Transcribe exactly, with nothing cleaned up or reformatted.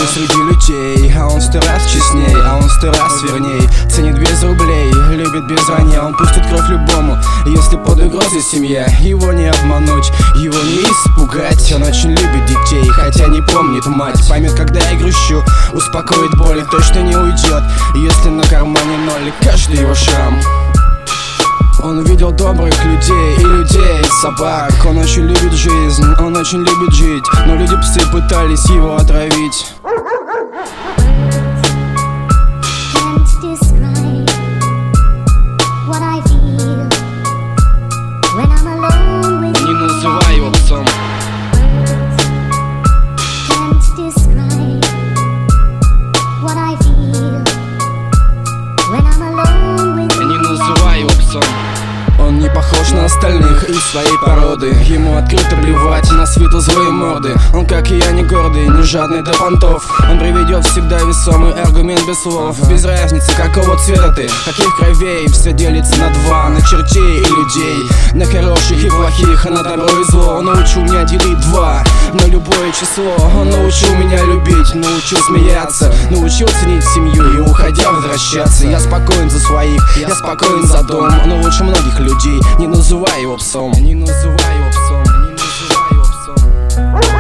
среди людей, а он сто раз честней, а он сто раз верней. Ценит без рублей, любит без звания. Он пустит кровь любому, если под угрозой семья. Его не обмануть, его не испугать. Он очень любит детей, хотя не помнит мать. Поймет, когда я грущу, успокоит боль, точно не уйдет, если на кармане ноль. Каждый его шрам. Он увидел добрых людей и людей, собак. Он очень любит жизнь, он очень любит жить, но люди-псы пытались его отравить. Не называй его псом. Не называй его псом. Он не похож на остальных из своей породы. Ему открыто плевать на свету злые морды. Он, как и я, не гордый, не жадный до понтов. Он приведет всегда весомый аргумент без слов. Без разницы, какого цвета ты, каких кровей. Все делится на два, на чертей и людей, на хороших и плохих, а на добро и зло. Он научил меня делить два на любое число. Он научил меня любить, научил смеяться, научил ценить семью и, уходя, возвращаться. Я спокоен за своих, я спокоен за дом, но лучше многих людей. Не называй его псом. Не называй его псом. Не называй его псом.